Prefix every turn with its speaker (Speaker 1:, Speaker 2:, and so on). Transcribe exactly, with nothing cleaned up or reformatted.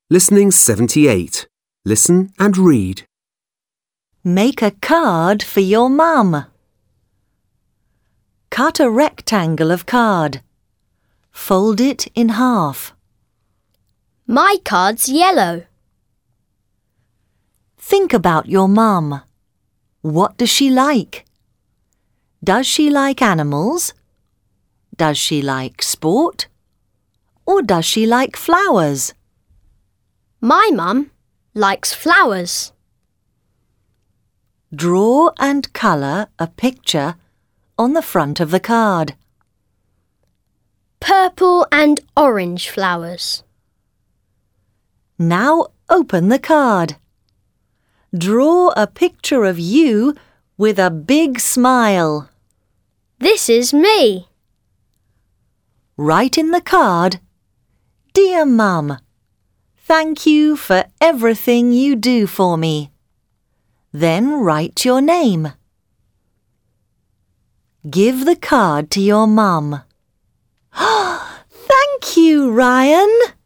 Speaker 1: Listening seventy-eight. Listen and read.
Speaker 2: Make a card for your mum. Cut a rectangle of card. Fold it in half.
Speaker 3: My card's yellow.
Speaker 2: Think about your mum. What does she like? Does she like animals? Does she like sport? Or does she like flowers?
Speaker 3: My mum likes flowers.
Speaker 2: Draw and colour a picture on the front of the card.
Speaker 3: Purple and orange flowers.
Speaker 2: Now open the card. Draw a picture of you with a big smile.
Speaker 3: This is me.
Speaker 2: Write in the card, "Dear Mum, thank you for everything you do for me." Then write your name. Give the card to your mum. Thank you, Ryan.